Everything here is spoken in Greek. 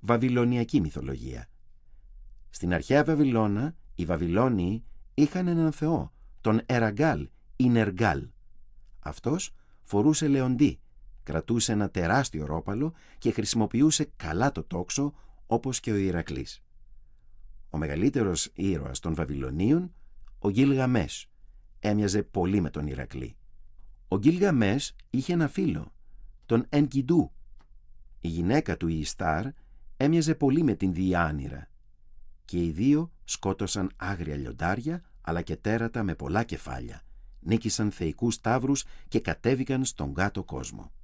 βαβυλωνιακή μυθολογία. Στην αρχαία Βαβυλώνα, οι Βαβυλώνιοι είχαν έναν θεό, τον Εραγκάλ ή Νεργάλ. Αυτός φορούσε λεοντί, κρατούσε ένα τεράστιο ρόπαλο και χρησιμοποιούσε καλά το τόξο, όπως και ο Ηρακλής. Ο μεγαλύτερος ήρωας των Βαβυλωνίων, ο Γκίλγαμες, έμοιαζε πολύ με τον Ηρακλή. Ο Γκίλγαμες είχε ένα φίλο, τον Ενκιντού. Η γυναίκα του, η Ιστάρ, έμοιαζε πολύ με την Διάνυρα και οι δύο σκότωσαν άγρια λιοντάρια αλλά και τέρατα με πολλά κεφάλια, νίκησαν θεϊκούς ταύρους και κατέβηκαν στον κάτω κόσμο.